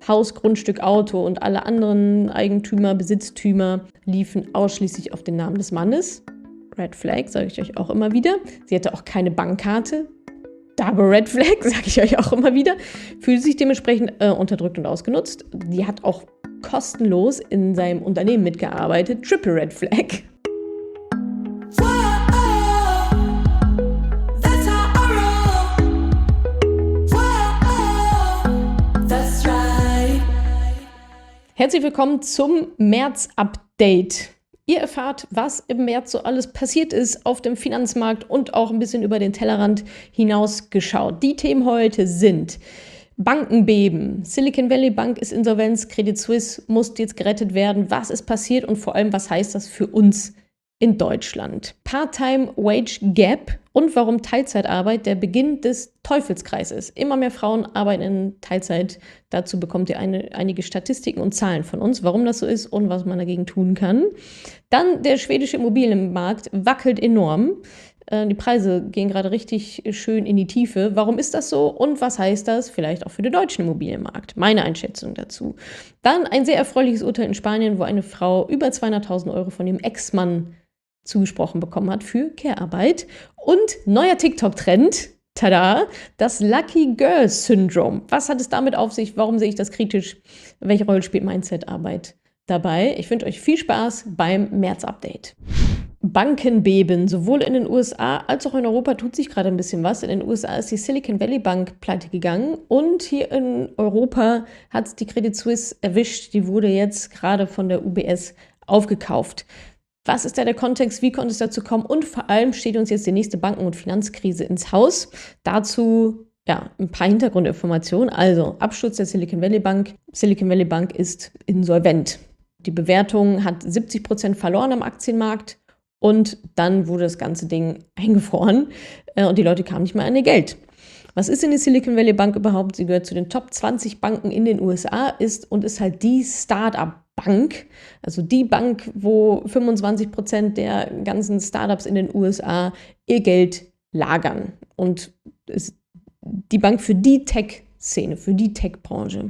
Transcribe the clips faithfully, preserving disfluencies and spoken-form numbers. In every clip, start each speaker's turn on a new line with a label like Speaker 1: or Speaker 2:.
Speaker 1: Haus, Grundstück, Auto und alle anderen Eigentümer, Besitztümer liefen ausschließlich auf den Namen des Mannes. Red Flag, sage ich euch auch immer wieder. Sie hatte auch keine Bankkarte. Double Red Flag, sage ich euch auch immer wieder. Fühlt sich dementsprechend äh, unterdrückt und ausgenutzt. Die hat auch kostenlos in seinem Unternehmen mitgearbeitet. Triple Red Flag. Herzlich willkommen zum März-Update. Ihr erfahrt, was im März so alles passiert ist auf dem Finanzmarkt und auch ein bisschen über den Tellerrand hinaus geschaut. Die Themen heute sind Bankenbeben, Silicon Valley Bank ist Insolvenz, Credit Suisse muss jetzt gerettet werden. Was ist passiert und vor allem, was heißt das für uns in Deutschland? Part-Time Wage Gap und warum Teilzeitarbeit der Beginn des Teufelskreises ist. Immer mehr Frauen arbeiten in Teilzeit. Dazu bekommt ihr eine, einige Statistiken und Zahlen von uns, warum das so ist und was man dagegen tun kann. Dann der schwedische Immobilienmarkt wackelt enorm. Äh, die Preise gehen gerade richtig schön in die Tiefe. Warum ist das so und was heißt das vielleicht auch für den deutschen Immobilienmarkt? Meine Einschätzung dazu. Dann ein sehr erfreuliches Urteil in Spanien, wo eine Frau über zweihunderttausend Euro von ihrem Ex-Mann zugesprochen bekommen hat für Care-Arbeit. Und neuer TikTok-Trend, tada, das Lucky Girl Syndrome. Was hat es damit auf sich? Warum sehe ich das kritisch? Welche Rolle spielt Mindset-Arbeit dabei? Ich wünsche euch viel Spaß beim März-Update. Bankenbeben, sowohl in den U S A als auch in Europa tut sich gerade ein bisschen was. In den U S A ist die Silicon Valley Bank pleite gegangen und hier in Europa hat es die Credit Suisse erwischt. Die wurde jetzt gerade von der U B S aufgekauft. Was ist da der Kontext? Wie konnte es dazu kommen? Und vor allem steht uns jetzt die nächste Banken- und Finanzkrise ins Haus. Dazu ja, ein paar Hintergrundinformationen. Also Absturz der Silicon Valley Bank. Silicon Valley Bank ist insolvent. Die Bewertung hat siebzig Prozent verloren am Aktienmarkt und dann wurde das ganze Ding eingefroren und die Leute kamen nicht mehr an ihr Geld. Was ist denn die Silicon Valley Bank überhaupt? Sie gehört zu den Top zwanzig Banken in den U S A ist und ist halt die Start-up-Bank, also die Bank, wo fünfundzwanzig Prozent der ganzen Startups in den U S A ihr Geld lagern und ist die Bank für die Tech-Szene, für die Tech-Branche.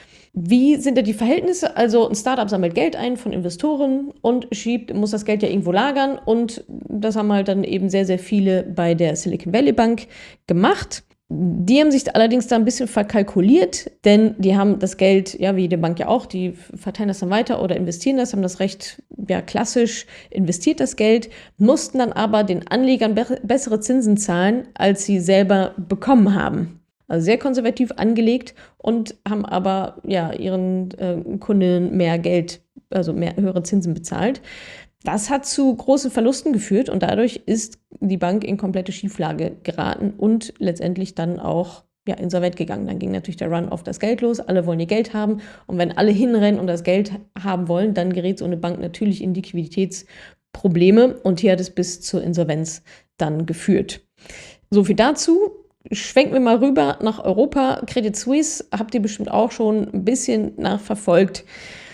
Speaker 1: Wie sind da die Verhältnisse? Also ein Startup sammelt Geld ein von Investoren und schiebt, muss das Geld ja irgendwo lagern und das haben halt dann eben sehr, sehr viele bei der Silicon Valley Bank gemacht. Die haben sich allerdings da ein bisschen verkalkuliert, denn die haben das Geld, ja wie die Bank ja auch, die verteilen das dann weiter oder investieren das, haben das recht ja, klassisch investiert das Geld, mussten dann aber den Anlegern be- bessere Zinsen zahlen, als sie selber bekommen haben. Also sehr konservativ angelegt und haben aber ja ihren äh, Kunden mehr Geld, also mehr höhere Zinsen bezahlt. Das hat zu großen Verlusten geführt und dadurch ist die Bank in komplette Schieflage geraten und letztendlich dann auch ja, insolvent gegangen. Dann ging natürlich der Run auf das Geld los, alle wollen ihr Geld haben und wenn alle hinrennen und das Geld haben wollen, dann gerät so eine Bank natürlich in Liquiditätsprobleme und hier hat es bis zur Insolvenz dann geführt. So viel dazu. Schwenken wir mal rüber nach Europa. Credit Suisse habt ihr bestimmt auch schon ein bisschen nachverfolgt.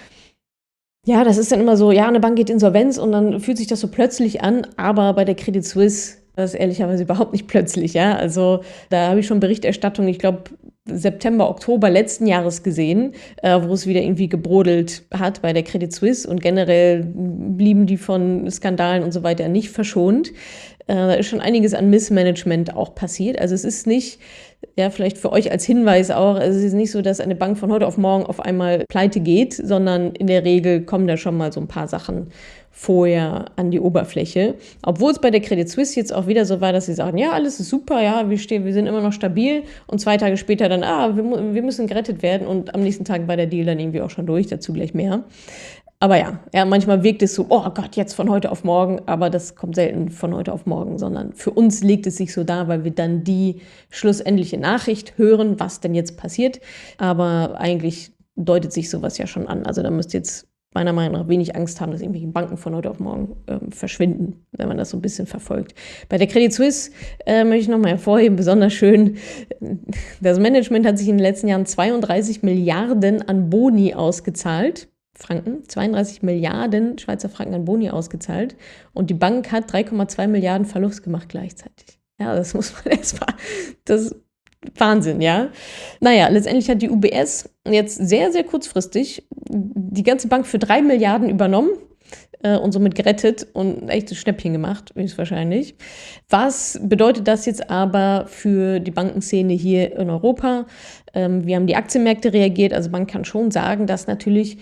Speaker 1: Ja, das ist dann immer so, ja, eine Bank geht Insolvenz und dann fühlt sich das so plötzlich an, aber bei der Credit Suisse, das ist ehrlicherweise überhaupt nicht plötzlich, ja. Also da habe ich schon Berichterstattung, ich glaube September, Oktober letzten Jahres gesehen, äh, wo es wieder irgendwie gebrodelt hat bei der Credit Suisse und generell blieben die von Skandalen und so weiter nicht verschont. Äh, da ist schon einiges an Missmanagement auch passiert. Also es ist nicht, ja, vielleicht für euch als Hinweis auch, es ist nicht so, dass eine Bank von heute auf morgen auf einmal pleite geht, sondern in der Regel kommen da schon mal so ein paar Sachen vorher an die Oberfläche. Obwohl es bei der Credit Suisse jetzt auch wieder so war, dass sie sagen, ja, alles ist super, ja, wir stehen, wir sind immer noch stabil und zwei Tage später dann, ah, wir, wir müssen gerettet werden und am nächsten Tag war der Deal dann irgendwie auch schon durch, dazu gleich mehr. Aber ja, ja, manchmal wirkt es so, oh Gott, jetzt von heute auf morgen, aber das kommt selten von heute auf morgen, sondern für uns legt es sich so dar, weil wir dann die schlussendliche Nachricht hören, was denn jetzt passiert. Aber eigentlich deutet sich sowas ja schon an. Also da müsst ihr jetzt meiner Meinung nach wenig Angst haben, dass irgendwelche Banken von heute auf morgen ähm, verschwinden, wenn man das so ein bisschen verfolgt. Bei der Credit Suisse äh, möchte ich nochmal hervorheben, besonders schön, das Management hat sich in den letzten Jahren zweiunddreißig Milliarden an Boni ausgezahlt. Franken, zweiunddreißig Milliarden Schweizer Franken an Boni ausgezahlt und die Bank hat drei Komma zwei Milliarden Verlust gemacht gleichzeitig. Ja, das muss man erstmal, das Wahnsinn, ja. Naja, letztendlich hat die U B S jetzt sehr, sehr kurzfristig die ganze Bank für drei Milliarden übernommen äh, und somit gerettet und ein echtes Schnäppchen gemacht, höchstwahrscheinlich. Was bedeutet das jetzt aber für die Bankenszene hier in Europa? Ähm, wir haben die Aktienmärkte reagiert, also man kann schon sagen, dass natürlich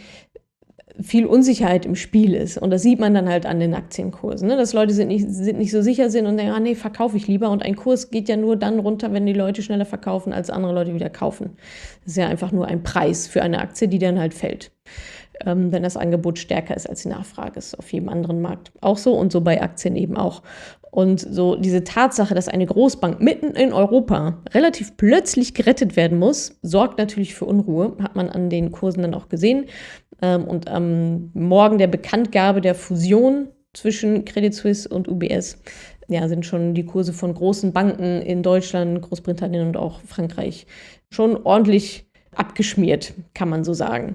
Speaker 1: viel Unsicherheit im Spiel ist. Und das sieht man dann halt an den Aktienkursen, ne? Dass Leute sind nicht, sind nicht so sicher sind und denken, ah nee, verkaufe ich lieber. Und ein Kurs geht ja nur dann runter, wenn die Leute schneller verkaufen, als andere Leute wieder kaufen. Das ist ja einfach nur ein Preis für eine Aktie, die dann halt fällt. Ähm, wenn das Angebot stärker ist als die Nachfrage. Ist auf jedem anderen Markt auch so und so bei Aktien eben auch. Und so diese Tatsache, dass eine Großbank mitten in Europa relativ plötzlich gerettet werden muss, sorgt natürlich für Unruhe, hat man an den Kursen dann auch gesehen. Und am Morgen der Bekanntgabe der Fusion zwischen Credit Suisse und U B S ja, sind schon die Kurse von großen Banken in Deutschland, Großbritannien und auch Frankreich schon ordentlich abgeschmiert, kann man so sagen.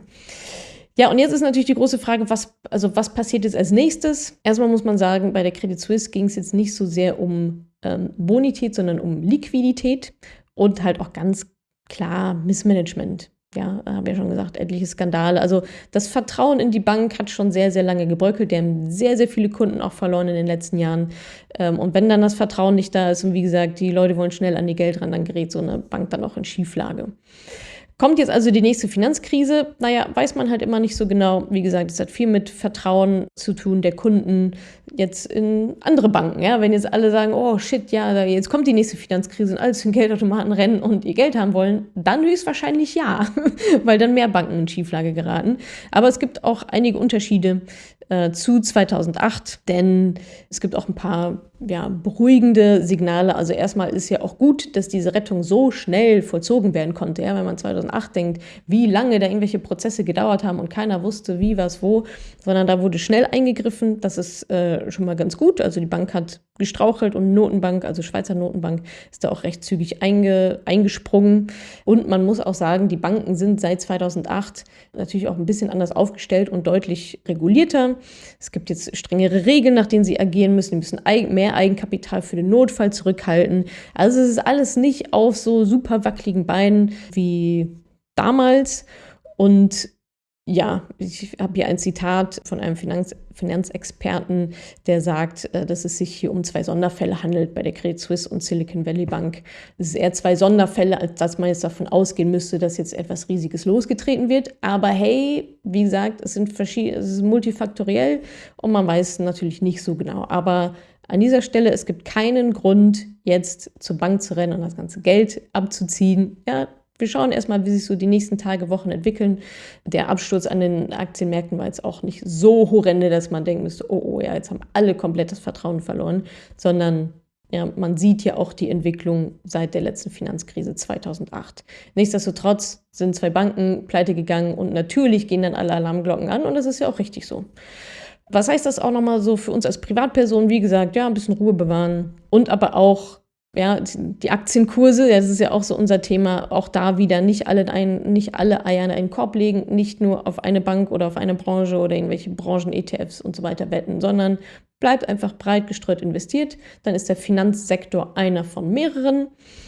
Speaker 1: Ja, und jetzt ist natürlich die große Frage, was, also was passiert jetzt als nächstes? Erstmal muss man sagen, bei der Credit Suisse ging es jetzt nicht so sehr um ähm, Bonität, sondern um Liquidität und halt auch ganz klar Missmanagement. Ja, habe ja schon gesagt, etliche Skandale. Also das Vertrauen in die Bank hat schon sehr, sehr lange gebröckelt. Die haben sehr, sehr viele Kunden auch verloren in den letzten Jahren. Und wenn dann das Vertrauen nicht da ist und wie gesagt, die Leute wollen schnell an die Geld ran, dann gerät so eine Bank dann auch in Schieflage. Kommt jetzt also die nächste Finanzkrise? Naja, weiß man halt immer nicht so genau. Wie gesagt, es hat viel mit Vertrauen zu tun der Kunden jetzt in andere Banken. Ja? Wenn jetzt alle sagen, oh shit, ja, jetzt kommt die nächste Finanzkrise und alle zu den Geldautomaten rennen und ihr Geld haben wollen, dann höchstwahrscheinlich ja, weil dann mehr Banken in Schieflage geraten. Aber es gibt auch einige Unterschiede äh, zu zweitausendacht, denn es gibt auch ein paar ja, beruhigende Signale. Also erstmal ist ja auch gut, dass diese Rettung so schnell vollzogen werden konnte. Ja? Wenn man zweitausendacht denkt, wie lange da irgendwelche Prozesse gedauert haben und keiner wusste, wie, was, wo, sondern da wurde schnell eingegriffen. Das ist äh, schon mal ganz gut. Also die Bank hat gestrauchelt und Notenbank, also Schweizer Notenbank, ist da auch recht zügig einge, eingesprungen. Und man muss auch sagen, die Banken sind seit zweitausendacht natürlich auch ein bisschen anders aufgestellt und deutlich regulierter. Es gibt jetzt strengere Regeln, nach denen sie agieren müssen. Die müssen mehr Eigenkapital für den Notfall zurückhalten. Also es ist alles nicht auf so super wackeligen Beinen wie damals. Und ja, ich habe hier ein Zitat von einem Finanz Finanzexperten, der sagt, dass es sich hier um zwei Sonderfälle handelt bei der Credit Suisse und Silicon Valley Bank. Es ist eher zwei Sonderfälle, als dass man jetzt davon ausgehen müsste, dass jetzt etwas Riesiges losgetreten wird. Aber hey, wie gesagt, es sind verschiedene, es ist multifaktoriell und man weiß natürlich nicht so genau. Aber an dieser Stelle, es gibt keinen Grund, jetzt zur Bank zu rennen und das ganze Geld abzuziehen. Ja, wir schauen erstmal, wie sich so die nächsten Tage, Wochen entwickeln. Der Absturz an den Aktienmärkten war jetzt auch nicht so horrende, dass man denken müsste, oh, oh, ja, jetzt haben alle komplett das Vertrauen verloren, sondern ja, man sieht ja auch die Entwicklung seit der letzten Finanzkrise zweitausendacht. Nichtsdestotrotz sind zwei Banken pleite gegangen und natürlich gehen dann alle Alarmglocken an und das ist ja auch richtig so. Was heißt das auch nochmal so für uns als Privatperson? Wie gesagt, ja, ein bisschen Ruhe bewahren und aber auch ja, die Aktienkurse, das ist ja auch so unser Thema, auch da wieder nicht alle, ein, nicht alle Eier in einen Korb legen, nicht nur auf eine Bank oder auf eine Branche oder irgendwelche Branchen-E T Fs und so weiter wetten, sondern bleibt einfach breit gestreut investiert. Dann ist der Finanzsektor einer von mehreren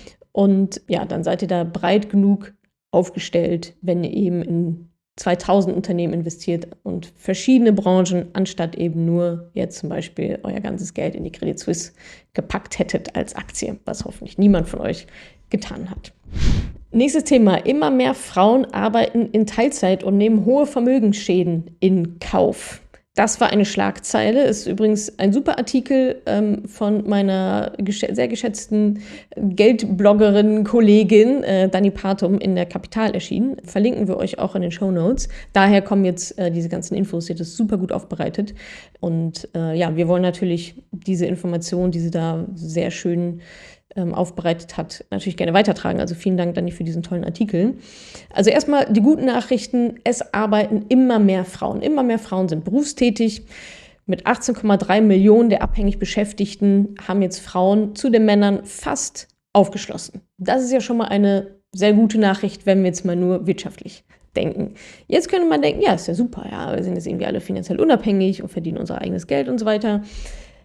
Speaker 1: und ja, dann seid ihr da breit genug aufgestellt, wenn ihr eben in zweitausend Unternehmen investiert und verschiedene Branchen, anstatt eben nur jetzt zum Beispiel euer ganzes Geld in die Credit Suisse gepackt hättet als Aktie, was hoffentlich niemand von euch getan hat. Nächstes Thema. Immer mehr Frauen arbeiten in Teilzeit und nehmen hohe Vermögensschäden in Kauf. Das war eine Schlagzeile, ist übrigens ein super Artikel ähm, von meiner gesch- sehr geschätzten Geldbloggerin, Kollegin äh, Dani Partum in der Kapital erschienen. Verlinken wir euch auch in den Shownotes. Daher kommen jetzt äh, diese ganzen Infos, sie hat das super gut aufbereitet. Und äh, ja, wir wollen natürlich diese Informationen, die sie da sehr schön ähm, aufbereitet hat, natürlich gerne weitertragen. Also vielen Dank, Dani, für diesen tollen Artikel. Also erstmal die guten Nachrichten, es arbeiten immer mehr Frauen. Immer mehr Frauen sind berufstätig. Mit achtzehn Komma drei Millionen der abhängig Beschäftigten haben jetzt Frauen zu den Männern fast aufgeschlossen. Das ist ja schon mal eine sehr gute Nachricht, wenn wir jetzt mal nur wirtschaftlich denken. Jetzt könnte man denken, ja, ist ja super, ja, wir sind jetzt irgendwie alle finanziell unabhängig und verdienen unser eigenes Geld und so weiter.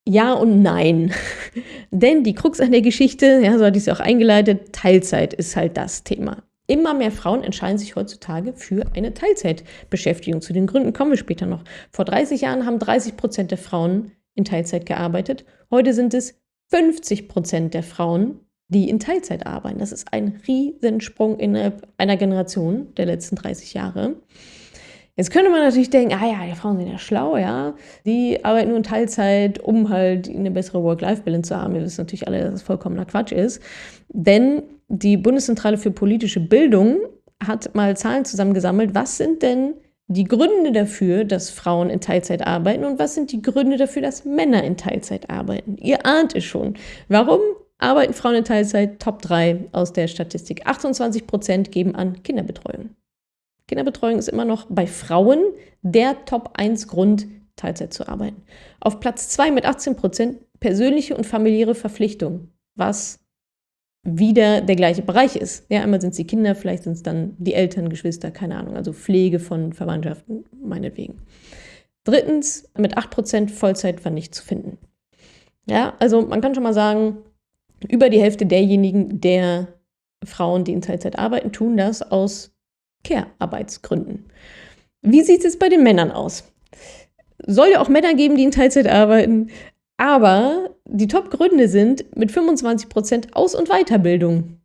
Speaker 1: Ja und nein. Denn die Krux an der Geschichte, ja, so hatte ich es auch eingeleitet, Teilzeit ist halt das Thema. Immer mehr Frauen entscheiden sich heutzutage für eine Teilzeitbeschäftigung. Zu den Gründen kommen wir später noch. Vor dreißig Jahren haben dreißig Prozent der Frauen in Teilzeit gearbeitet. Heute sind es fünfzig Prozent der Frauen, die in Teilzeit arbeiten. Das ist ein Riesensprung innerhalb einer Generation der letzten dreißig Jahre. Jetzt könnte man natürlich denken, ah ja, die Frauen sind ja schlau, ja. Die arbeiten nur in Teilzeit, um halt eine bessere Work-Life-Balance zu haben. Wir wissen natürlich alle, dass das vollkommener Quatsch ist. Denn die Bundeszentrale für politische Bildung hat mal Zahlen zusammengesammelt. Was sind denn die Gründe dafür, dass Frauen in Teilzeit arbeiten und was sind die Gründe dafür, dass Männer in Teilzeit arbeiten? Ihr ahnt es schon. Warum arbeiten Frauen in Teilzeit? Top drei aus der Statistik. achtundzwanzig Prozent geben an Kinderbetreuung. Kinderbetreuung ist immer noch bei Frauen der Top eins Grund, Teilzeit zu arbeiten. Auf Platz zwei mit achtzehn Prozent persönliche und familiäre Verpflichtungen, was wieder der gleiche Bereich ist. Ja, einmal sind es die Kinder, vielleicht sind es dann die Eltern, Geschwister, keine Ahnung, also Pflege von Verwandtschaften, meinetwegen. Drittens, mit acht Prozent Vollzeit war nicht zu finden. Ja, also man kann schon mal sagen, über die Hälfte derjenigen, der Frauen, die in Teilzeit arbeiten, tun das aus Care-Arbeitsgründen. Wie sieht es jetzt bei den Männern aus? Soll ja auch Männer geben, die in Teilzeit arbeiten, aber die Top-Gründe sind mit fünfundzwanzig Prozent Aus- und Weiterbildung.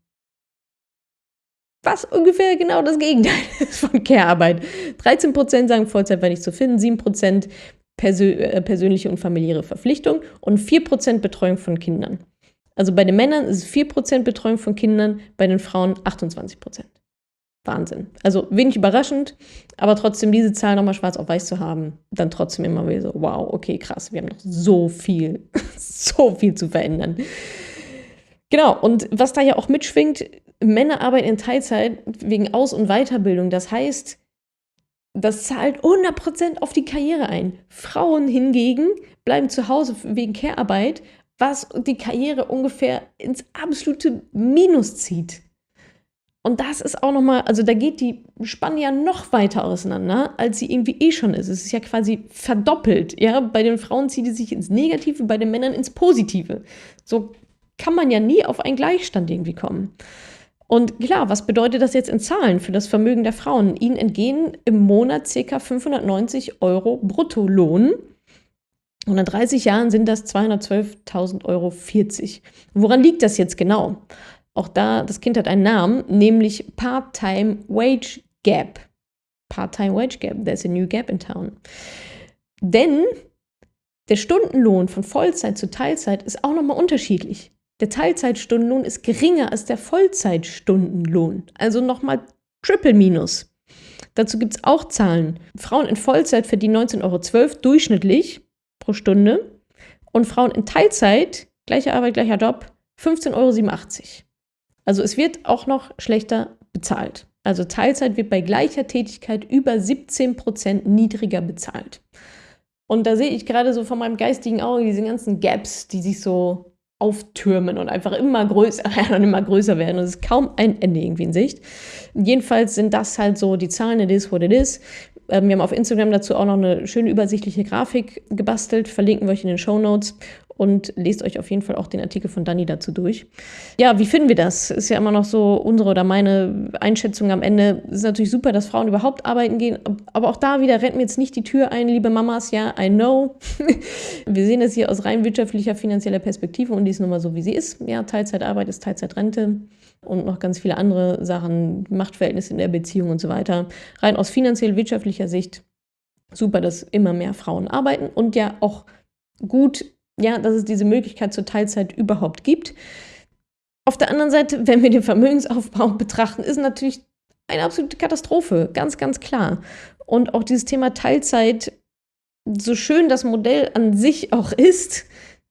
Speaker 1: Was ungefähr genau das Gegenteil ist von Care-Arbeit. dreizehn Prozent sagen, Vollzeit war nicht zu finden, sieben Prozent persö- äh, persönliche und familiäre Verpflichtung und vier Prozent Betreuung von Kindern. Also bei den Männern ist es vier Prozent Betreuung von Kindern, bei den Frauen achtundzwanzig Prozent. Wahnsinn. Also wenig überraschend, aber trotzdem diese Zahl nochmal schwarz auf weiß zu haben, dann trotzdem immer wieder so, wow, okay, krass, wir haben noch so viel, so viel zu verändern. Genau, und was da ja auch mitschwingt, Männer arbeiten in Teilzeit wegen Aus- und Weiterbildung. Das heißt, das zahlt hundert Prozent auf die Karriere ein. Frauen hingegen bleiben zu Hause wegen Care-Arbeit, was die Karriere ungefähr ins absolute Minus zieht. Und das ist auch nochmal, also da geht die Spanne ja noch weiter auseinander, als sie irgendwie eh schon ist. Es ist ja quasi verdoppelt. Ja? Bei den Frauen zieht sie sich ins Negative, bei den Männern ins Positive. So kann man ja nie auf einen Gleichstand irgendwie kommen. Und klar, was bedeutet das jetzt in Zahlen für das Vermögen der Frauen? Ihnen entgehen im Monat ca. fünfhundertneunzig Euro Bruttolohn. Und in dreißig Jahren sind das zweihundertzwölftausend Euro vierzig. Woran liegt das jetzt genau? Auch da, das Kind hat einen Namen, nämlich Part-Time Wage Gap. Part-Time Wage Gap, there's a new gap in town. Denn der Stundenlohn von Vollzeit zu Teilzeit ist auch nochmal unterschiedlich. Der Teilzeitstundenlohn ist geringer als der Vollzeitstundenlohn, also nochmal Triple Minus. Dazu gibt es auch Zahlen. Frauen in Vollzeit verdienen neunzehn Euro zwölf durchschnittlich pro Stunde und Frauen in Teilzeit, gleiche Arbeit, gleicher Job, fünfzehn Euro siebenundachtzig. Also es wird auch noch schlechter bezahlt. Also Teilzeit wird bei gleicher Tätigkeit über siebzehn Prozent niedriger bezahlt. Und da sehe ich gerade so von meinem geistigen Auge diese ganzen Gaps, die sich so auftürmen und einfach immer größer werden und immer größer werden. Und es ist kaum ein Ende irgendwie in Sicht. Jedenfalls sind das halt so die Zahlen, it is what it is. Wir haben auf Instagram dazu auch noch eine schöne übersichtliche Grafik gebastelt, verlinken wir euch in den Shownotes und lest euch auf jeden Fall auch den Artikel von Dani dazu durch. Ja, wie finden wir das? Ist ja immer noch so unsere oder meine Einschätzung am Ende. Es ist natürlich super, dass Frauen überhaupt arbeiten gehen, aber auch da wieder rennt mir jetzt nicht die Tür ein, liebe Mamas, ja, I know. Wir sehen es hier aus rein wirtschaftlicher, finanzieller Perspektive und die ist nun mal so, wie sie ist. Ja, Teilzeitarbeit ist Teilzeitrente und noch ganz viele andere Sachen, Machtverhältnisse in der Beziehung und so weiter. Rein aus finanziell-wirtschaftlicher Sicht super, dass immer mehr Frauen arbeiten und ja auch gut, ja, dass es diese Möglichkeit zur Teilzeit überhaupt gibt. Auf der anderen Seite, wenn wir den Vermögensaufbau betrachten, ist natürlich eine absolute Katastrophe, ganz, ganz klar. Und auch dieses Thema Teilzeit, so schön das Modell an sich auch ist,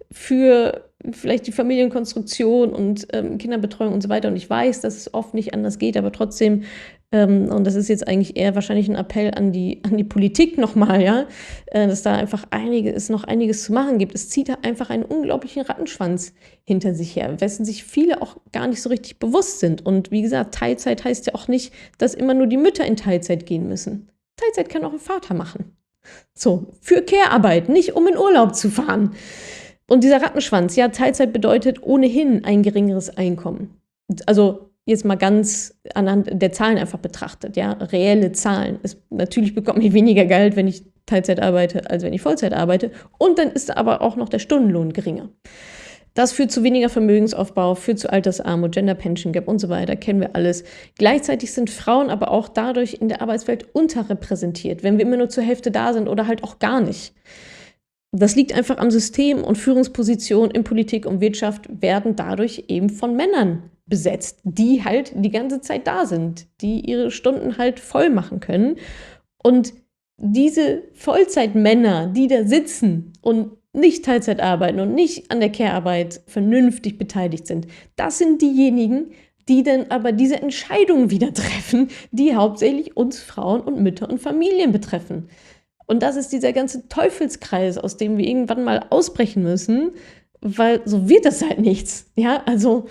Speaker 1: für vielleicht die Familienkonstruktion und ähm, Kinderbetreuung und so weiter. Und ich weiß, dass es oft nicht anders geht, aber trotzdem, ähm, und das ist jetzt eigentlich eher wahrscheinlich ein Appell an die, an die Politik nochmal, ja, äh, dass da einfach einige, es noch einiges zu machen gibt. Es zieht da einfach einen unglaublichen Rattenschwanz hinter sich her, wessen sich viele auch gar nicht so richtig bewusst sind. Und wie gesagt, Teilzeit heißt ja auch nicht, dass immer nur die Mütter in Teilzeit gehen müssen. Teilzeit kann auch ein Vater machen. So, für Care-Arbeit, nicht um in Urlaub zu fahren. Und dieser Rattenschwanz, ja, Teilzeit bedeutet ohnehin ein geringeres Einkommen. Also jetzt mal ganz anhand der Zahlen einfach betrachtet, ja, reelle Zahlen. Es, natürlich bekomme ich weniger Geld, wenn ich Teilzeit arbeite, als wenn ich Vollzeit arbeite. Und dann ist aber auch noch der Stundenlohn geringer. Das führt zu weniger Vermögensaufbau, führt zu Altersarmut, Gender Pension Gap und so weiter, kennen wir alles. Gleichzeitig sind Frauen aber auch dadurch in der Arbeitswelt unterrepräsentiert, wenn wir immer nur zur Hälfte da sind oder halt auch gar nicht. Das liegt einfach am System, und Führungspositionen in Politik und Wirtschaft werden dadurch eben von Männern besetzt, die halt die ganze Zeit da sind, die ihre Stunden halt voll machen können. Und diese Vollzeitmänner, die da sitzen und nicht Teilzeit arbeiten und nicht an der Care-Arbeit vernünftig beteiligt sind, das sind diejenigen, die dann aber diese Entscheidungen wieder treffen, die hauptsächlich uns Frauen und Mütter und Familien betreffen. Und das ist dieser ganze Teufelskreis, aus dem wir irgendwann mal ausbrechen müssen, weil so wird das halt nichts. Ja, also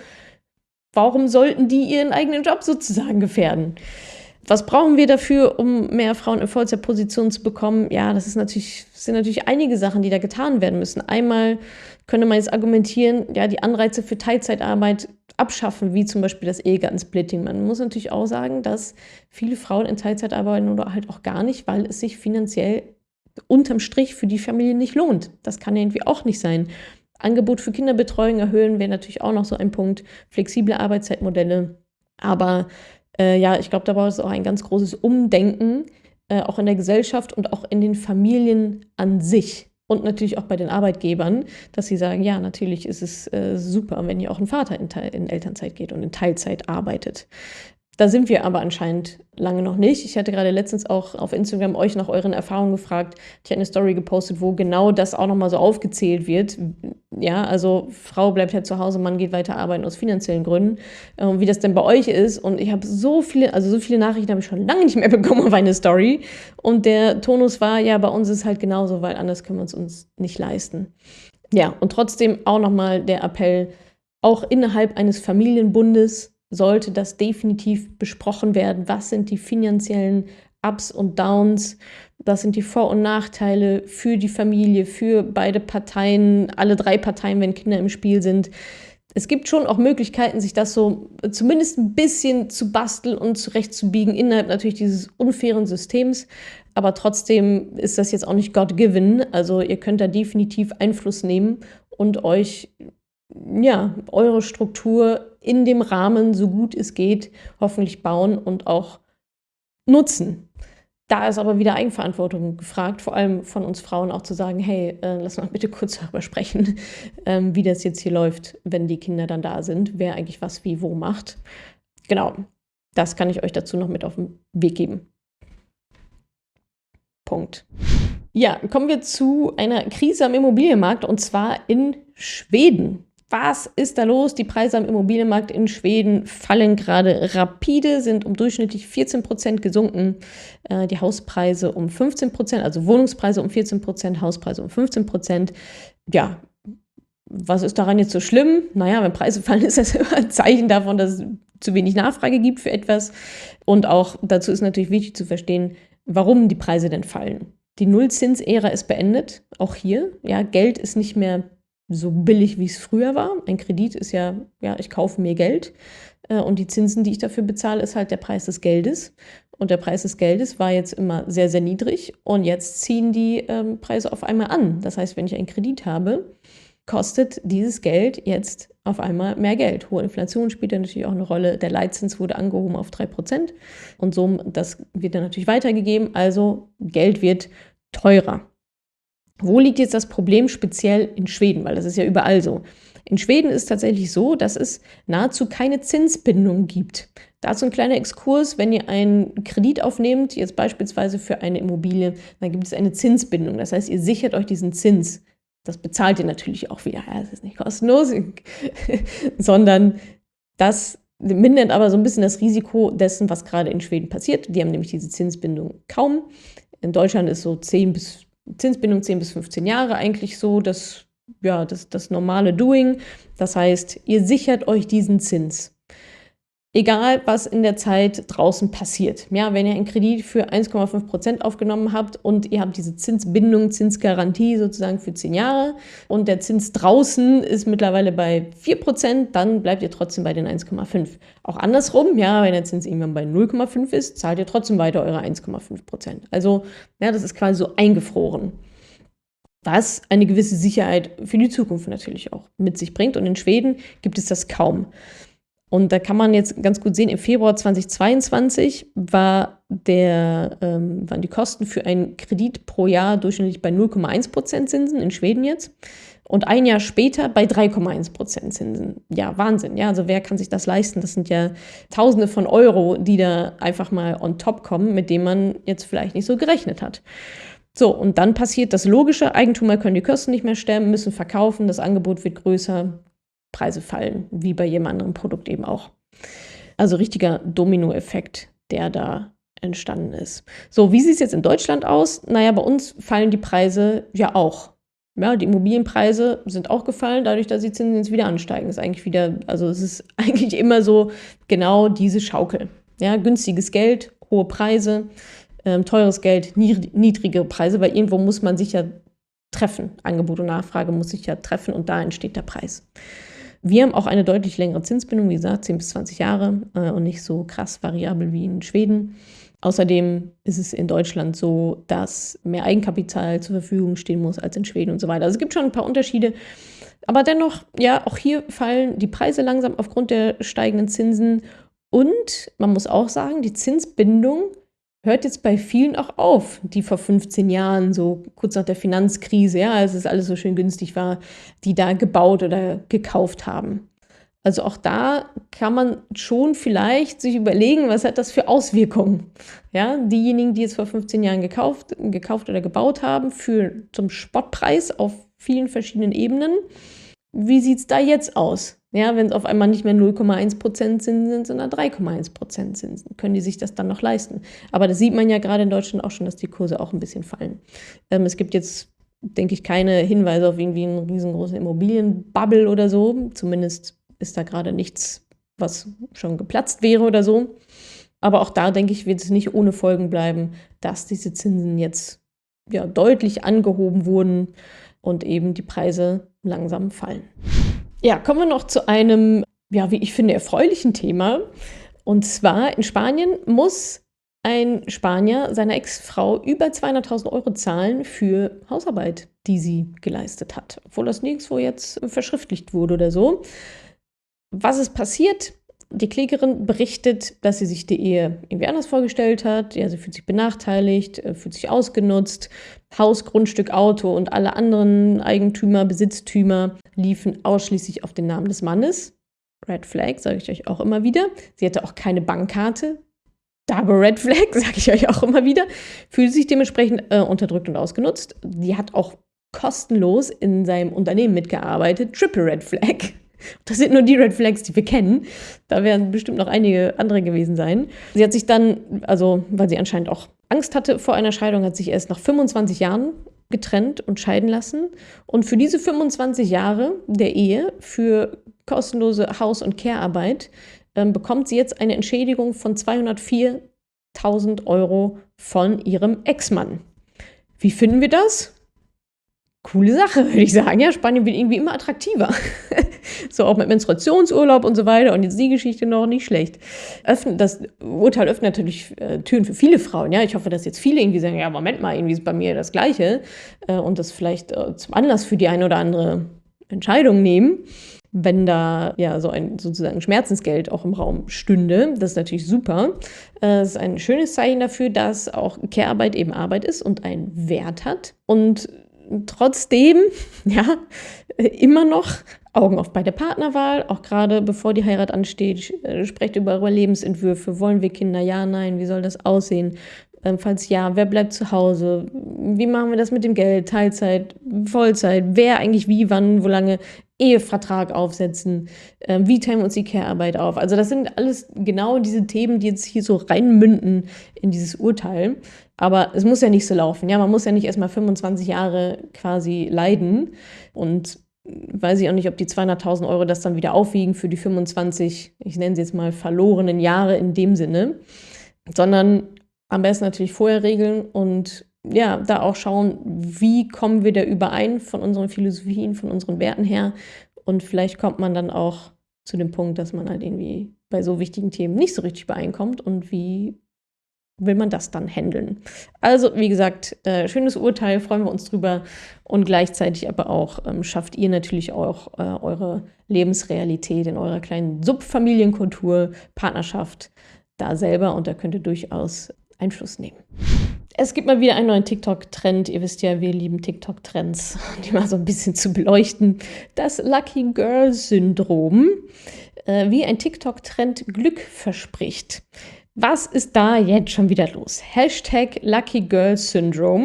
Speaker 1: warum sollten die ihren eigenen Job sozusagen gefährden? Was brauchen wir dafür, um mehr Frauen in Vollzeitpositionen zu bekommen? Ja, das ist natürlich, das sind natürlich einige Sachen, die da getan werden müssen. Einmal könnte man jetzt argumentieren, ja, die Anreize für Teilzeitarbeit abschaffen, wie zum Beispiel das Ehegattensplitting. Man muss natürlich auch sagen, dass viele Frauen in Teilzeit arbeiten oder halt auch gar nicht, weil es sich finanziell unterm Strich für die Familie nicht lohnt. Das kann irgendwie auch nicht sein. Angebot für Kinderbetreuung erhöhen wäre natürlich auch noch so ein Punkt. Flexible Arbeitszeitmodelle. Aber äh, ja, ich glaube, da braucht es auch ein ganz großes Umdenken, äh, auch in der Gesellschaft und auch in den Familien an sich. Und natürlich auch bei den Arbeitgebern, dass sie sagen, ja, natürlich ist es äh, super, wenn ihr auch ein Vater in, Teil, in Elternzeit geht und in Teilzeit arbeitet. Da sind wir aber anscheinend lange noch nicht. Ich hatte gerade letztens auch auf Instagram euch nach euren Erfahrungen gefragt. Ich habe eine Story gepostet, wo genau das auch nochmal so aufgezählt wird. Ja, also Frau bleibt halt zu Hause, Mann geht weiter arbeiten aus finanziellen Gründen. Äh, wie das denn bei euch ist. Und ich habe so viele, also so viele Nachrichten habe ich schon lange nicht mehr bekommen auf eine Story. Und der Tonus war, ja, bei uns ist es halt genauso, weil anders können wir es uns nicht leisten. Ja, und trotzdem auch nochmal der Appell, auch innerhalb eines Familienbundes sollte das definitiv besprochen werden. Was sind die finanziellen Ups und Downs? Was sind die Vor- und Nachteile für die Familie, für beide Parteien, alle drei Parteien, wenn Kinder im Spiel sind? Es gibt schon auch Möglichkeiten, sich das so zumindest ein bisschen zu basteln und zurechtzubiegen innerhalb natürlich dieses unfairen Systems. Aber trotzdem ist das jetzt auch nicht God-given. Also ihr könnt da definitiv Einfluss nehmen und euch ja, eure Struktur in dem Rahmen, so gut es geht, hoffentlich bauen und auch nutzen. Da ist aber wieder Eigenverantwortung gefragt, vor allem von uns Frauen auch zu sagen, hey, äh, lass mal bitte kurz darüber sprechen, ähm, wie das jetzt hier läuft, wenn die Kinder dann da sind, wer eigentlich was wie wo macht. Genau, das kann ich euch dazu noch mit auf den Weg geben. Punkt. Ja, kommen wir zu einer Krise am Immobilienmarkt, und zwar in Schweden. Was ist da los? Die Preise am Immobilienmarkt in Schweden fallen gerade rapide, sind um durchschnittlich vierzehn Prozent gesunken. Äh, die Hauspreise um fünfzehn Prozent, also Wohnungspreise um vierzehn Prozent, Hauspreise um fünfzehn Prozent. Ja, was ist daran jetzt so schlimm? Naja, wenn Preise fallen, ist das immer ein Zeichen davon, dass es zu wenig Nachfrage gibt für etwas. Und auch dazu ist natürlich wichtig zu verstehen, warum die Preise denn fallen. Die Nullzinsära ist beendet, auch hier. Ja, Geld ist nicht mehr so billig, wie es früher war. Ein Kredit ist ja, ja, ich kaufe mir Geld äh, und die Zinsen, die ich dafür bezahle, ist halt der Preis des Geldes. Und der Preis des Geldes war jetzt immer sehr, sehr niedrig und jetzt ziehen die ähm, Preise auf einmal an. Das heißt, wenn ich einen Kredit habe, kostet dieses Geld jetzt auf einmal mehr Geld. Hohe Inflation spielt dann natürlich auch eine Rolle. Der Leitzins wurde angehoben auf drei Prozent und so, das wird dann natürlich weitergegeben. Also Geld wird teurer. Wo liegt jetzt das Problem speziell in Schweden? Weil das ist ja überall so. In Schweden ist es tatsächlich so, dass es nahezu keine Zinsbindung gibt. Dazu ein kleiner Exkurs: Wenn ihr einen Kredit aufnehmt, jetzt beispielsweise für eine Immobilie, dann gibt es eine Zinsbindung. Das heißt, ihr sichert euch diesen Zins. Das bezahlt ihr natürlich auch wieder. Ja, das ist nicht kostenlos, sondern das mindert aber so ein bisschen das Risiko dessen, was gerade in Schweden passiert. Die haben nämlich diese Zinsbindung kaum. In Deutschland ist so zehn bis Zinsbindung zehn bis fünfzehn Jahre eigentlich so das, ja, das, das normale Doing. Das heißt, ihr sichert euch diesen Zins. egal was in der Zeit draußen passiert. Ja, wenn ihr einen Kredit für eins Komma fünf Prozent aufgenommen habt und ihr habt diese Zinsbindung, Zinsgarantie sozusagen für zehn Jahre und der Zins draußen ist mittlerweile bei vier Prozent, dann bleibt ihr trotzdem bei den eins Komma fünf. Auch andersrum, ja, wenn der Zins irgendwann bei null Komma fünf ist, zahlt ihr trotzdem weiter eure eins Komma fünf Prozent. Also, ja, das ist quasi so eingefroren. Was eine gewisse Sicherheit für die Zukunft natürlich auch mit sich bringt. Und in Schweden gibt es das kaum. Und da kann man jetzt ganz gut sehen, im Februar zweitausendzweiundzwanzig war der, ähm, waren die Kosten für einen Kredit pro Jahr durchschnittlich bei null Komma eins Prozent Zinsen in Schweden jetzt. Und ein Jahr später bei drei Komma eins Prozent Zinsen. Ja, Wahnsinn. Ja, also wer kann sich das leisten? Das sind ja Tausende von Euro, die da einfach mal on top kommen, mit denen man jetzt vielleicht nicht so gerechnet hat. So, und dann passiert das Logische. Eigentümer können die Kosten nicht mehr stemmen, müssen verkaufen, das Angebot wird größer, Preise fallen, wie bei jedem anderen Produkt eben auch. Also richtiger Dominoeffekt, der da entstanden ist. So, wie sieht es jetzt in Deutschland aus? Naja, bei uns fallen die Preise ja auch. Ja, die Immobilienpreise sind auch gefallen, dadurch, dass die Zinsen jetzt wieder ansteigen. Das ist eigentlich wieder, also es ist eigentlich immer so genau diese Schaukel. Ja, günstiges Geld, hohe Preise, ähm, teures Geld, niedrigere Preise, weil irgendwo muss man sich ja treffen. Angebot und Nachfrage muss sich ja treffen und da entsteht der Preis. Wir haben auch eine deutlich längere Zinsbindung, wie gesagt, zehn bis zwanzig Jahre äh, und nicht so krass variabel wie in Schweden. Außerdem ist es in Deutschland so, dass mehr Eigenkapital zur Verfügung stehen muss als in Schweden und so weiter. Also es gibt schon ein paar Unterschiede. Aber dennoch, ja, auch hier fallen die Preise langsam aufgrund der steigenden Zinsen. Und man muss auch sagen, die Zinsbindung hört jetzt bei vielen auch auf, die vor fünfzehn Jahren, so kurz nach der Finanzkrise, ja, als es alles so schön günstig war, die da gebaut oder gekauft haben. Also auch da kann man schon vielleicht sich überlegen, was hat das für Auswirkungen. Ja, diejenigen, die jetzt vor fünfzehn Jahren gekauft, gekauft oder gebaut haben, für zum Spottpreis auf vielen verschiedenen Ebenen. Wie sieht es da jetzt aus? Ja, wenn es auf einmal nicht mehr null Komma eins Prozent Zinsen sind, sondern drei Komma eins Prozent Zinsen. Können die sich das dann noch leisten? Aber das sieht man ja gerade in Deutschland auch schon, dass die Kurse auch ein bisschen fallen. Ähm, es gibt jetzt, denke ich, keine Hinweise auf irgendwie einen riesengroßen Immobilienbubble oder so. Zumindest ist da gerade nichts, was schon geplatzt wäre oder so. Aber auch da, denke ich, wird es nicht ohne Folgen bleiben, dass diese Zinsen jetzt ja, deutlich angehoben wurden und eben die Preise langsam fallen. Ja, kommen wir noch zu einem, ja, wie ich finde, erfreulichen Thema. Und zwar in Spanien muss ein Spanier seiner Ex-Frau über zweihunderttausend Euro zahlen für Hausarbeit, die sie geleistet hat. Obwohl das nirgendwo jetzt verschriftlicht wurde oder so. Was ist passiert? Die Klägerin berichtet, dass sie sich die Ehe irgendwie anders vorgestellt hat. Ja, sie fühlt sich benachteiligt, fühlt sich ausgenutzt. Haus, Grundstück, Auto und alle anderen Eigentümer, Besitztümer liefen ausschließlich auf den Namen des Mannes. Red Flag, sage ich euch auch immer wieder. Sie hatte auch keine Bankkarte. Double Red Flag, sage ich euch auch immer wieder. Fühlt sich dementsprechend äh, unterdrückt und ausgenutzt. Die hat auch kostenlos in seinem Unternehmen mitgearbeitet. Triple Red Flag. Das sind nur die Red Flags, die wir kennen. Da werden bestimmt noch einige andere gewesen sein. Sie hat sich dann, also weil sie anscheinend auch Angst hatte vor einer Scheidung, hat sich erst nach fünfundzwanzig Jahren getrennt und scheiden lassen. Und für diese fünfundzwanzig Jahre der Ehe, für kostenlose Haus- und Care-Arbeit, ähm, bekommt sie jetzt eine Entschädigung von zweihundertviertausend Euro von ihrem Ex-Mann. Wie finden wir das? Coole Sache, würde ich sagen. Ja, Spanien wird irgendwie immer attraktiver. So auch mit Menstruationsurlaub und so weiter. Und jetzt die Geschichte noch nicht schlecht. Öffnet, das Urteil öffnet natürlich äh, Türen für viele Frauen. Ja, ich hoffe, dass jetzt viele irgendwie sagen, ja, Moment mal, irgendwie ist bei mir das Gleiche. Äh, und das vielleicht äh, zum Anlass für die eine oder andere Entscheidung nehmen, wenn da ja so ein sozusagen Schmerzensgeld auch im Raum stünde. Das ist natürlich super. Das ist ein schönes Zeichen dafür, dass auch Care-Arbeit eben Arbeit ist und einen Wert hat. Und trotzdem, ja, immer noch Augen auf bei der Partnerwahl, auch gerade bevor die Heirat ansteht, sprecht über eure Lebensentwürfe. Wollen wir Kinder? Ja, nein. Wie soll das aussehen? Ähm, falls ja, wer bleibt zu Hause? Wie machen wir das mit dem Geld? Teilzeit, Vollzeit? Wer eigentlich wie, wann, wo lange? Ehevertrag aufsetzen? Ähm, wie teilen wir uns die Care-Arbeit auf? Also das sind alles genau diese Themen, die jetzt hier so reinmünden in dieses Urteil. Aber es muss ja nicht so laufen. Ja, man muss ja nicht erstmal fünfundzwanzig Jahre quasi leiden und weiß ich auch nicht, ob die zweihunderttausend Euro das dann wieder aufwiegen für die fünfundzwanzig, ich nenne sie jetzt mal verlorenen Jahre in dem Sinne, sondern am besten natürlich vorher regeln und ja, da auch schauen, wie kommen wir da überein von unseren Philosophien, von unseren Werten her, und vielleicht kommt man dann auch zu dem Punkt, dass man halt irgendwie bei so wichtigen Themen nicht so richtig übereinkommt, und wie will man das dann handeln? Also, wie gesagt, äh, schönes Urteil, freuen wir uns drüber, und gleichzeitig aber auch ähm, schafft ihr natürlich auch äh, eure Lebensrealität in eurer kleinen Subfamilienkultur, Partnerschaft da selber, und da könnt ihr durchaus Einfluss nehmen. Es gibt mal wieder einen neuen TikTok-Trend. Ihr wisst ja, wir lieben TikTok-Trends, die mal so ein bisschen zu beleuchten. Das Lucky Girl-Syndrom, äh, wie ein TikTok-Trend Glück verspricht. Was ist da jetzt schon wieder los? Hashtag Lucky Girl Syndrome.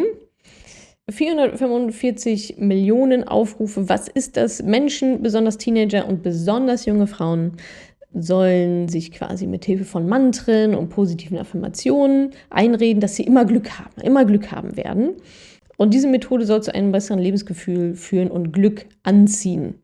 Speaker 1: vierhundertfünfundvierzig Millionen Aufrufe. Was ist das? Menschen, besonders Teenager und besonders junge Frauen, sollen sich quasi mit Hilfe von Mantren und positiven Affirmationen einreden, dass sie immer Glück haben, immer Glück haben werden. Und diese Methode soll zu einem besseren Lebensgefühl führen und Glück anziehen.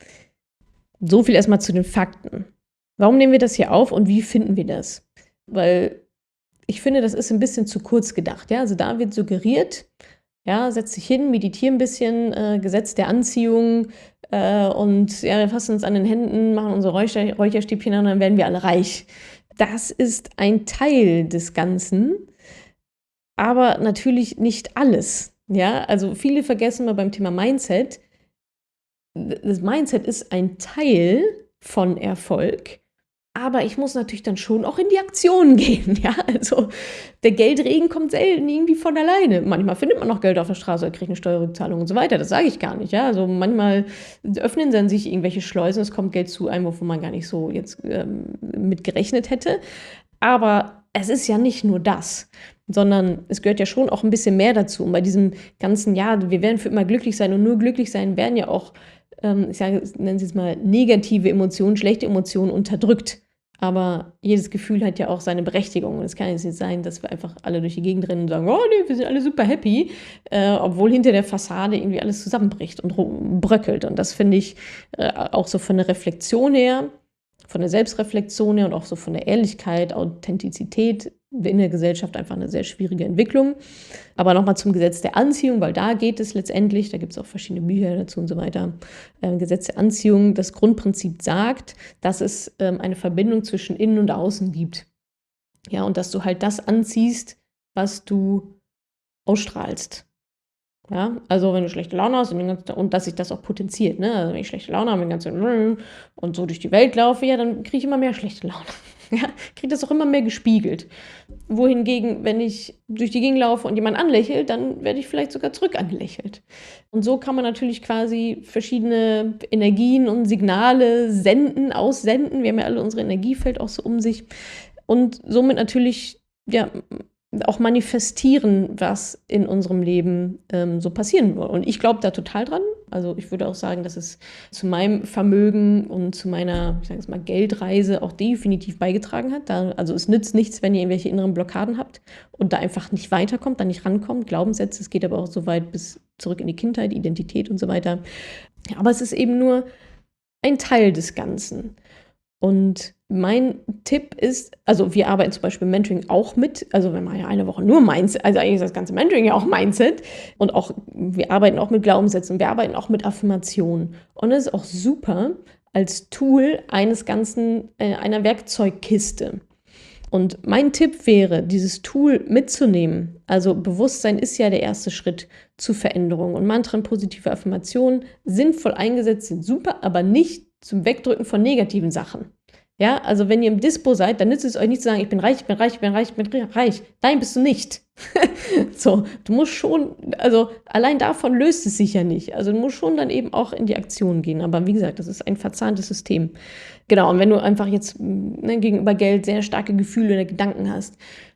Speaker 1: So viel erstmal zu den Fakten. Warum nehmen wir das hier auf und wie finden wir das? Weil ich finde, das ist ein bisschen zu kurz gedacht. Ja? Also da wird suggeriert, ja, setz dich hin, meditiere ein bisschen, äh, Gesetz der Anziehung, äh, und ja, wir fassen uns an den Händen, machen unsere Räucher, Räucherstäbchen an, und dann werden wir alle reich. Das ist ein Teil des Ganzen, aber natürlich nicht alles. Ja? Also viele vergessen mal beim Thema Mindset, das Mindset ist ein Teil von Erfolg, aber ich muss natürlich dann schon auch in die Aktion gehen. Ja? Also der Geldregen kommt selten irgendwie von alleine. Manchmal findet man noch Geld auf der Straße oder kriegt eine Steuerrückzahlung und so weiter. Das sage ich gar nicht. Ja? Also manchmal öffnen dann sich irgendwelche Schleusen, es kommt Geld zu einem, wovon man gar nicht so jetzt ähm, mit gerechnet hätte. Aber es ist ja nicht nur das, sondern es gehört ja schon auch ein bisschen mehr dazu. Und bei diesem ganzen, ja, wir werden für immer glücklich sein, und nur glücklich sein werden ja auch, ähm, ich sage, nennen Sie es mal, negative Emotionen, schlechte Emotionen unterdrückt. Aber jedes Gefühl hat ja auch seine Berechtigung. Und es kann jetzt nicht sein, dass wir einfach alle durch die Gegend rennen und sagen, oh nee, wir sind alle super happy, äh, obwohl hinter der Fassade irgendwie alles zusammenbricht und bröckelt. Und das finde ich äh, auch so von der Reflexion her, von der Selbstreflexion her und auch so von der Ehrlichkeit, Authentizität in der Gesellschaft einfach eine sehr schwierige Entwicklung. Aber nochmal zum Gesetz der Anziehung, weil da geht es letztendlich, da gibt es auch verschiedene Bücher dazu und so weiter. Ähm, Gesetz der Anziehung, das Grundprinzip sagt, dass es ähm, eine Verbindung zwischen Innen und Außen gibt. Ja, und dass du halt das anziehst, was du ausstrahlst. Ja, also wenn du schlechte Laune hast und, den ganzen, und dass sich das auch potenziert, ne? Also wenn ich schlechte Laune habe und so durch die Welt laufe, ja, dann kriege ich immer mehr schlechte Laune. Ja, kriege das auch immer mehr gespiegelt. Wohingegen, wenn ich durch die Gegend laufe und jemand anlächelt, dann werde ich vielleicht sogar zurück angelächelt. Und so kann man natürlich quasi verschiedene Energien und Signale senden, aussenden. Wir haben ja alle unsere Energiefeld auch so um sich. Und somit natürlich, ja, auch manifestieren, was in unserem Leben ähm, so passieren wird. Und ich glaube da total dran. Also ich würde auch sagen, dass es zu meinem Vermögen und zu meiner, ich sage jetzt mal, Geldreise auch definitiv beigetragen hat. Da, also es nützt nichts, wenn ihr irgendwelche inneren Blockaden habt und da einfach nicht weiterkommt, da nicht rankommt. Glaubenssätze, es geht aber auch so weit bis zurück in die Kindheit, Identität und so weiter. Ja, aber es ist eben nur ein Teil des Ganzen. Und mein Tipp ist, also wir arbeiten zum Beispiel im Mentoring auch mit, also wir machen ja eine Woche nur Mindset, also eigentlich ist das ganze Mentoring ja auch Mindset, und auch wir arbeiten auch mit Glaubenssätzen, wir arbeiten auch mit Affirmationen, und es ist auch super als Tool eines ganzen, äh, einer Werkzeugkiste. Und mein Tipp wäre, dieses Tool mitzunehmen. Also Bewusstsein ist ja der erste Schritt zur Veränderung, und Mantren, positive Affirmationen, sinnvoll eingesetzt sind super, aber nicht zum Wegdrücken von negativen Sachen. Ja, also wenn ihr im Dispo seid, dann nützt es euch nicht zu sagen, ich bin reich, ich bin reich, ich bin reich, ich bin reich. Nein, bist du nicht. So, du musst schon, also allein davon löst es sich ja nicht. Also du musst schon dann eben auch in die Aktion gehen. Aber wie gesagt, das ist ein verzahntes System. Genau, und wenn du einfach jetzt ne, gegenüber Geld sehr starke Gefühle oder Gedanken hast,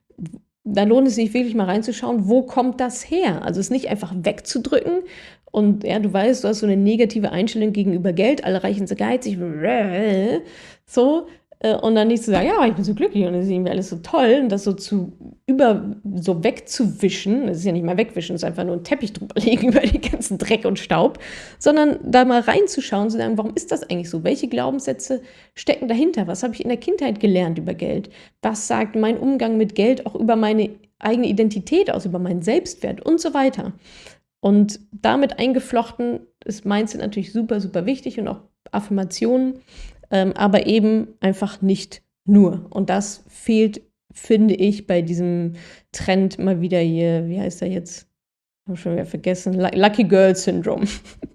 Speaker 1: dann lohnt es sich wirklich mal reinzuschauen, wo kommt das her? Also es nicht einfach wegzudrücken. Und ja, du weißt, du hast so eine negative Einstellung gegenüber Geld, alle Reichen sind geizig, so, Und dann nicht zu sagen, ja, ich bin so glücklich und das ist irgendwie alles so toll und das so zu über, so wegzuwischen, das ist ja nicht mal wegwischen, es ist einfach nur ein Teppich drüber legen über den ganzen Dreck und Staub, sondern da mal reinzuschauen, zu sagen, warum ist das eigentlich so? Welche Glaubenssätze stecken dahinter? Was habe ich in der Kindheit gelernt über Geld? Was sagt mein Umgang mit Geld auch über meine eigene Identität aus, über meinen Selbstwert und so weiter? Und damit eingeflochten ist Mindset natürlich super, super wichtig und auch Affirmationen, ähm, aber eben einfach nicht nur. Und das fehlt, finde ich, bei diesem Trend mal wieder hier, wie heißt er jetzt? Habe schon wieder vergessen, Lucky Girl Syndrome.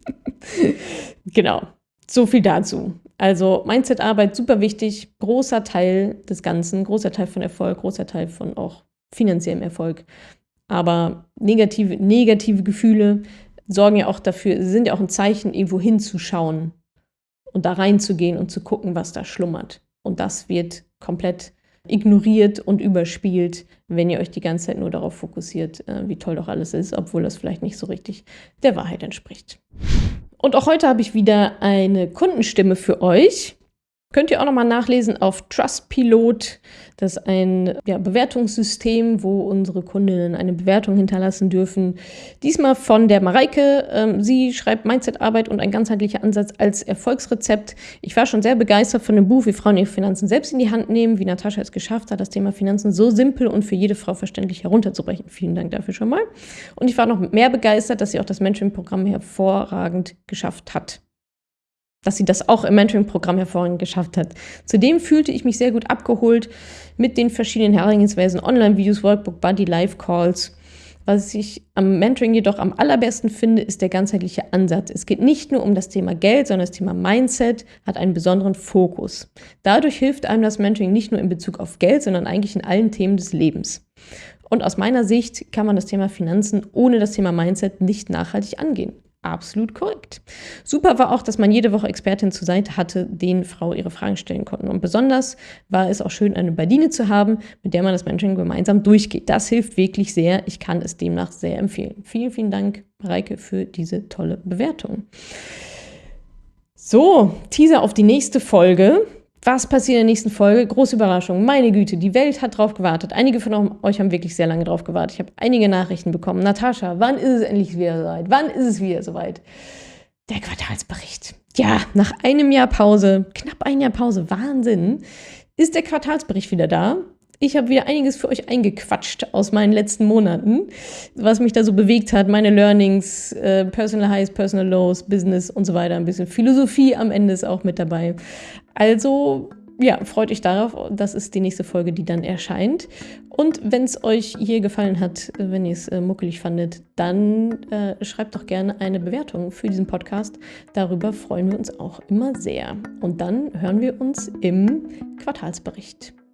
Speaker 1: Genau, so viel dazu. Also Mindset-Arbeit, super wichtig, großer Teil des Ganzen, großer Teil von Erfolg, großer Teil von auch finanziellem Erfolg. Aber negative, negative Gefühle sorgen ja auch dafür, sind ja auch ein Zeichen, irgendwo hinzuschauen und da reinzugehen und zu gucken, was da schlummert. Und das wird komplett ignoriert und überspielt, wenn ihr euch die ganze Zeit nur darauf fokussiert, wie toll doch alles ist, obwohl das vielleicht nicht so richtig der Wahrheit entspricht. Und auch heute habe ich wieder eine Kundenstimme für euch. Könnt ihr auch nochmal nachlesen auf Trustpilot. Das ist ein ja, Bewertungssystem, wo unsere Kundinnen eine Bewertung hinterlassen dürfen. Diesmal von der Mareike. Ähm, sie schreibt Mindset-Arbeit und ein ganzheitlicher Ansatz als Erfolgsrezept. Ich war schon sehr begeistert von dem Buch, wie Frauen ihre Finanzen selbst in die Hand nehmen, wie Natascha es geschafft hat, das Thema Finanzen so simpel und für jede Frau verständlich herunterzubrechen. Vielen Dank dafür schon mal. Und ich war noch mehr begeistert, dass sie auch das Mentoring-Programm hervorragend geschafft hat. dass sie das auch im Mentoring-Programm hervorragend geschafft hat. Zudem fühlte ich mich sehr gut abgeholt mit den verschiedenen Herangehensweisen, Online-Videos, Workbook, Buddy, Live-Calls. Was ich am Mentoring jedoch am allerbesten finde, ist der ganzheitliche Ansatz. Es geht nicht nur um das Thema Geld, sondern das Thema Mindset hat einen besonderen Fokus. Dadurch hilft einem das Mentoring nicht nur in Bezug auf Geld, sondern eigentlich in allen Themen des Lebens. Und aus meiner Sicht kann man das Thema Finanzen ohne das Thema Mindset nicht nachhaltig angehen. Absolut korrekt. Super war auch, dass man jede Woche Expertin zur Seite hatte, denen Frauen ihre Fragen stellen konnten. Und besonders war es auch schön, eine Badine zu haben, mit der man das Mentoring gemeinsam durchgeht. Das hilft wirklich sehr. Ich kann es demnach sehr empfehlen. Vielen, vielen Dank, Mareike, für diese tolle Bewertung. So, Teaser auf die nächste Folge. Was passiert in der nächsten Folge? Große Überraschung. Meine Güte, die Welt hat drauf gewartet. Einige von euch haben wirklich sehr lange drauf gewartet. Ich habe einige Nachrichten bekommen. Natascha, wann ist es endlich wieder soweit? Wann ist es wieder soweit? Der Quartalsbericht. Ja, nach einem Jahr Pause, knapp ein Jahr Pause, Wahnsinn, ist der Quartalsbericht wieder da. Ich habe wieder einiges für euch eingequatscht aus meinen letzten Monaten, was mich da so bewegt hat, meine Learnings, äh, Personal Highs, Personal Lows, Business und so weiter. Ein bisschen Philosophie am Ende ist auch mit dabei. Also, ja, freut euch darauf. Das ist die nächste Folge, die dann erscheint. Und wenn es euch hier gefallen hat, wenn ihr es äh, muckelig fandet, dann äh, schreibt doch gerne eine Bewertung für diesen Podcast. Darüber freuen wir uns auch immer sehr. Und dann hören wir uns im Quartalsbericht.